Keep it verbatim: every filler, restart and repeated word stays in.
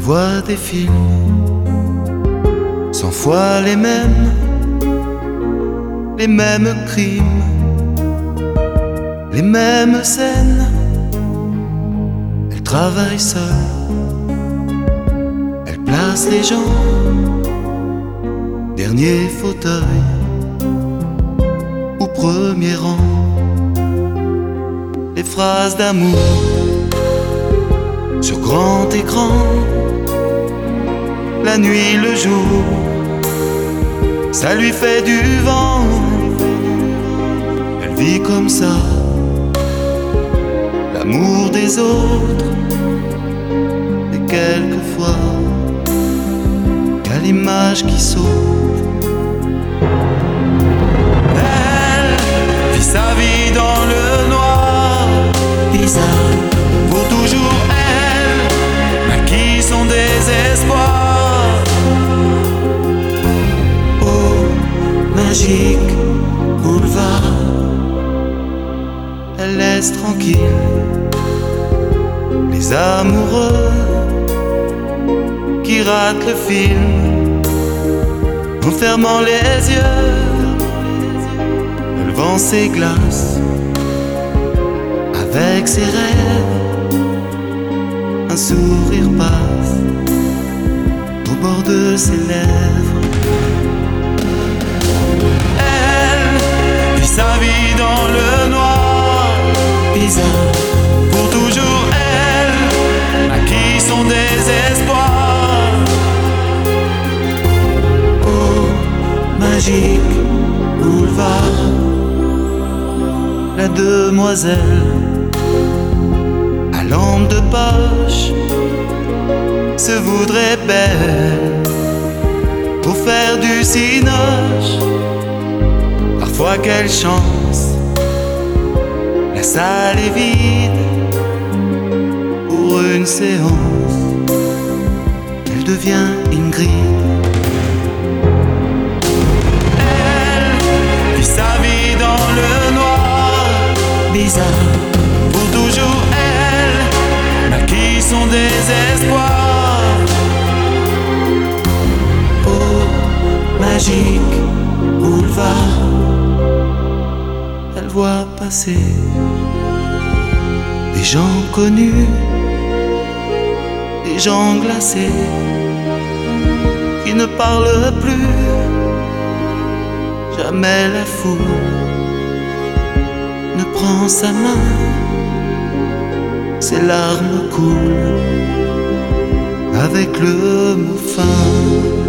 voit des films, cent fois les mêmes, les mêmes crimes, les mêmes scènes. Elle travaille seule, elle place les gens, dernier fauteuil ou premier rang. Les phrases d'amour sur grand écran, la nuit, le jour, ça lui fait du vent. Elle vit comme ça, l'amour des autres, et quelquefois qu'à l'image qui sauve. Elle vit sa vie dans le noir, bizarre, pour toujours elle naquit son désespoir. Oh, magique boulevard, elle laisse tranquille les amoureux qui ratent le film en fermant les yeux. Elle vend ses glaces avec ses rêves, un sourire passe au bord de ses lèvres. Elle vit sa vie dans le noir, bizarre, pour toujours elle naquit son désespoir. Oh, magique boulevard, la demoiselle à lampe de poche se voudrait belle pour faire du cinoche. Parfois quelle chance, la salle est vide. Pour une séance, elle devient Ingrid. Elle vit sa vie dans le noir, bizarre, pour toujours elle naquit son désespoir. Oh, magique boulevard, elle voit passer des gens connus, des gens glacés qui ne parlent plus. Jamais la foule ne prend sa main, ses larmes coulent avec le mot fin.